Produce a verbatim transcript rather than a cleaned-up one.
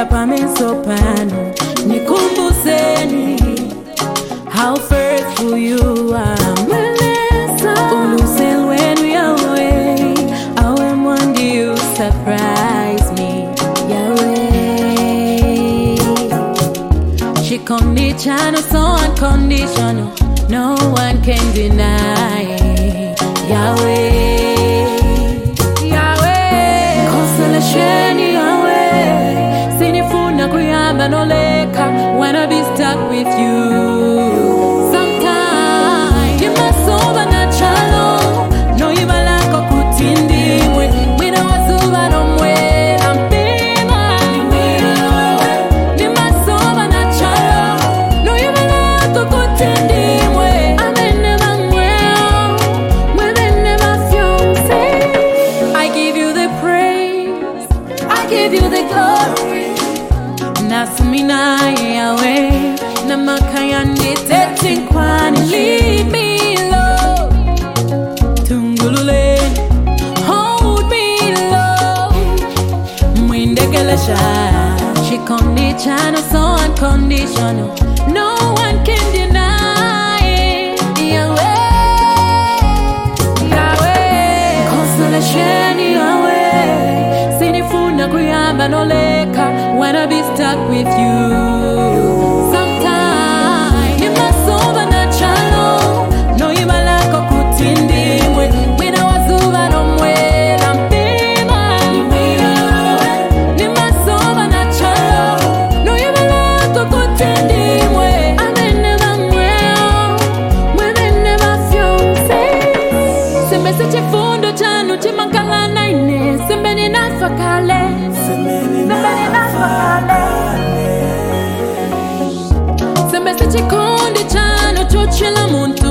pamensopano nikumbuseni how faithful you are. Ulusel when we are away, awe mwandi you surprise me, Yahweh. She conditional, so unconditional, no one can deny, Yahweh. Yahweh, consolation, Yahweh. Sinifuna kuyamba no leka, wanna be stuck with you. Sometimes you must overnatural, no you malako kutindi mwe, wina wazuba no mwe, ampima. You must overnatural, no you malako kutindi mwe, amene mangwe, mwene mafyonse. I give you the praise, I give you the glory. Nasumina Yahweh, namakaya nitetinkwani. Lead me, Lord, tungulule, hold me, Lord. Mwindegelesha, she conditional, so unconditional, no one can deny it. Yahweh, Yahweh, consolation, Yahweh. Sinifuna kuyamba no leka, wanna be stuck with you. Sometimes you must overnatural, no you malako kutindi mwe, wina wazuba no mwe, lampima. You must overnatural, no you malako kutindi mwe, amene mangwe, mwene mafyonse. Sembe se chifundo chanu chimakala naine, sembe ni nafakale, sembe ni nafakale. Sembe se chikondi chanu chochela muntu